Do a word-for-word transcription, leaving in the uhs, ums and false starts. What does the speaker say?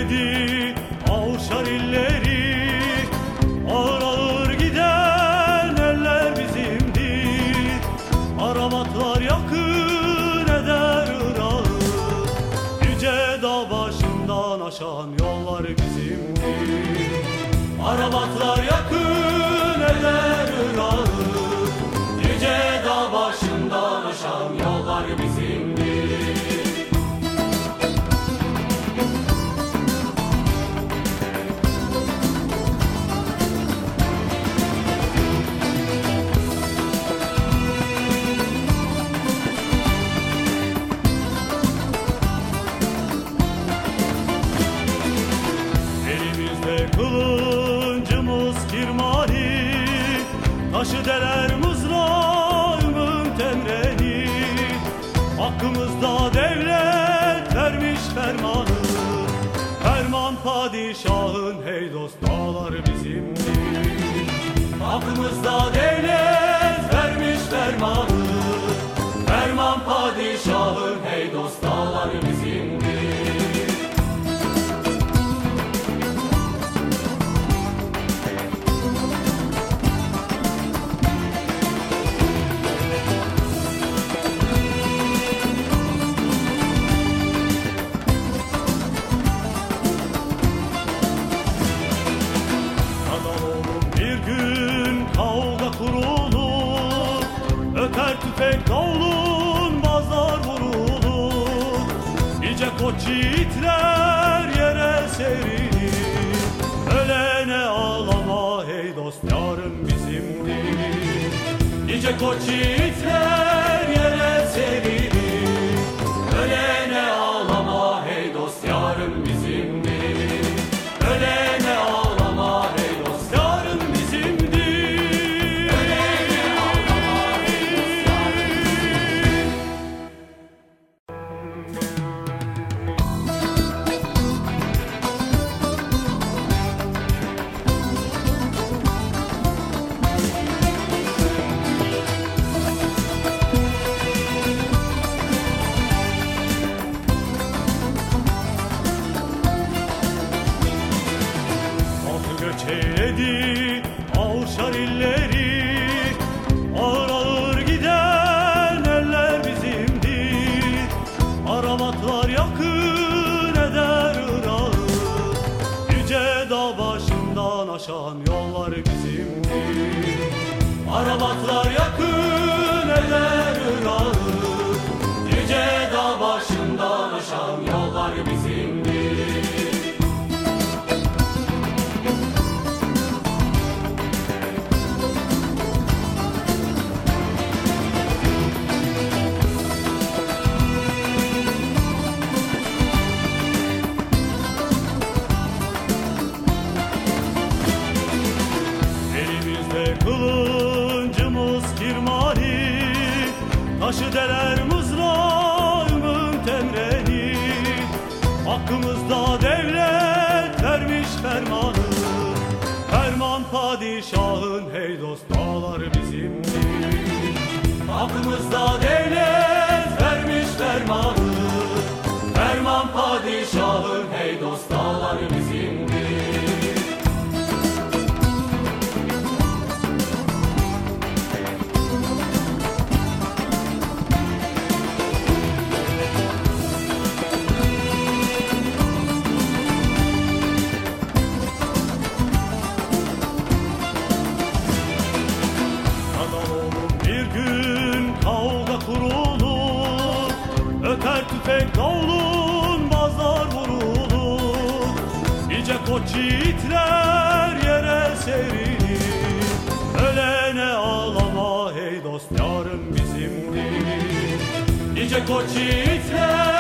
çeyledi avşar illeri. Ağır ağır giden eller bizimdir, arabatlar yakın eder Irak'ı. Yüce dağ başından aşan yollar bizimdir, arabatlar yakın eder Irak'ı. Yüce dağ başından aşan yollar bizimdir. Elimizde kılıncımız kirmani, taşı deler mızrağımın temreni. Hakkımızda devlet vermiş fermanı, ferman padişahın, hey dost dağlar bizimdir. Hakkımızda devlet vermiş fermanı, ferman padişahın, hey dost dağlar bizimdir. Kurulur, öter tüfek davulun, bazlar vurulur. Nice koç yiğitler yere serilir, ölene ağlama hey dost yarın bizimdir. Nice koç yiğitler yere serilir, ölene ağlama hey dost yarın bizimdir. Ölene ağlama hey dost yarın bizimdir. Çeyledi avşar illeri, ağır ağır giden eller bizimdir, arabatlar yakın eder Irak'ı. Yüce dağ başından aşan yollar bizimdir, arabatlar yakın eder Irak'ı. Yüce dağ başından aşan yollar bizimdir. Kılıncımız kirmani, taşı deler mızrağımın temreni. Hakkımızda devlet vermiş fermanı, ferman padişahın, hey dost dağlar bizimdir. Hakkımızda devlet vermiş fermanı, ferman padişahın, hey dost dağlar bizimdir. Kurulur, öter tüfek davulun, bazlar vurulur. Nice koç yiğitler yere serilir, ölene ağlama hey dost yarın bizimdir. Nice koç yiğitler